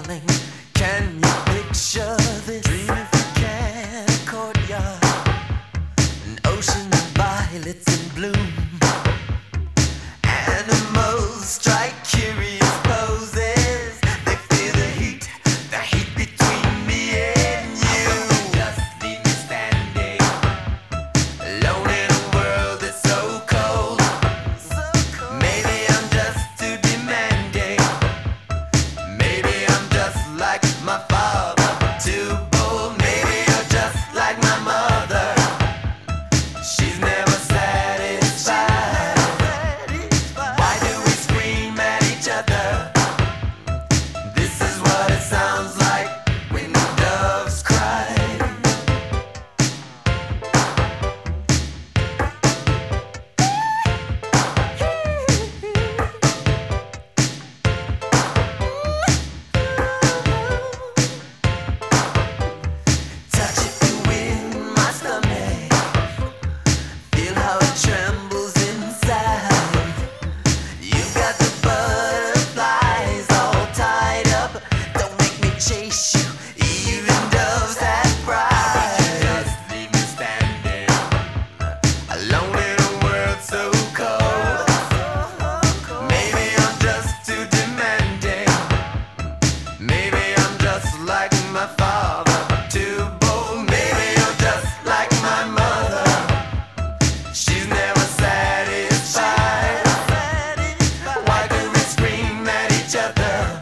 darling. Can you picture this? Dream if you can. A courtyard, an ocean of violets in bloom. Animals strike curious poses. They feel the heat between me and you. Just leave me standing alone in a world that's so cold. Maybe I'm just too demanding. Maybe I'm just like my father, too bold. Maybe you're just like my mother. She's never satisfied. Why do we scream at each other? This is what it sounds like when the doves cry. Touch it in my stomach. Feel how it trembles inside. You got the butterflies all tied up. Don't make me chase you. Even doves have pride. Just leave me standing alone in a world so cold. Maybe I'm just too demanding. Maybe I'm just like my father, too bold. Maybe you're just like my mother. She's never satisfied. Why do we scream at each other?